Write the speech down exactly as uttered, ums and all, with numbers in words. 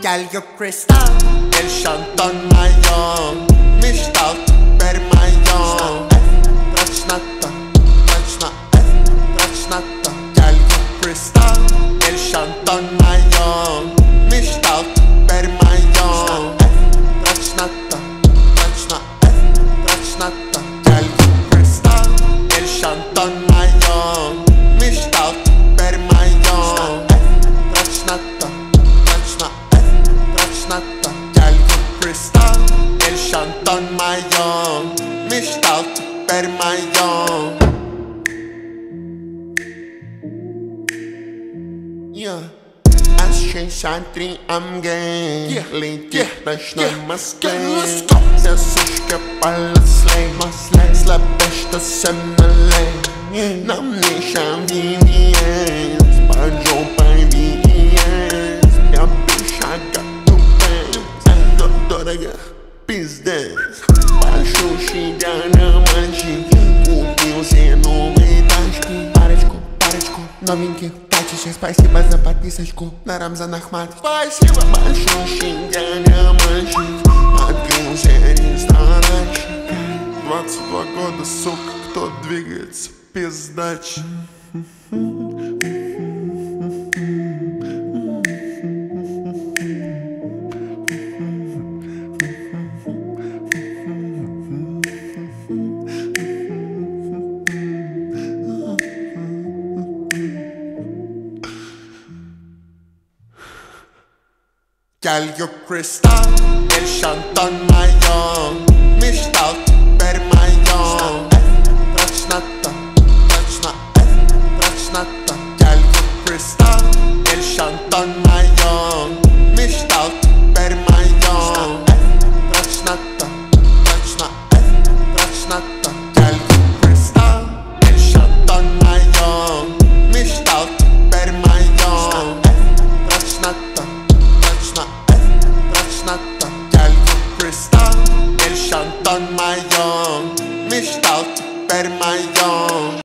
Gel gök kristal El Shanton majon Mishtalt per majon Rachnata, rachna, rachnata Gel gök kristal El Shanton majon Mishtalt per majon Rachnata, rachna, rachnata Gel gök kristal El Shanton majon Mishtalt per majon Rachnata, rachna, rachnata Gel gök kristal El Shanton majon Mishtalt per majon Yeah Ascensiantri am gay Lady beshna maskay Sesishke palaslay Slapeshta semmelay Nam nishan vinies Bajo pai vinies Ja pishaga tupes Dodorega pizdes Baixo xingana manji Kupil se novidade Para de co, para de co Новеньких тачишь, спасибо за подписочку на Рамзан Ахмат. Спасибо большое, шинганя мальчик. Открылся ресторанчик. Двадцать два года, сука, кто двигается, пиздач. Gel gök kristal El Shanton majon Mishtalt per majon Rachnata, rachna, rachnata Gel gök kristal El Shanton majon Mishtalt per majon Rachnata, rachna, rachnata Gel gök kristal El Shanton majon Mishtalt per majon Rachnata Rachnata, gel gök kristal El Shanton majon Mishtalt per majon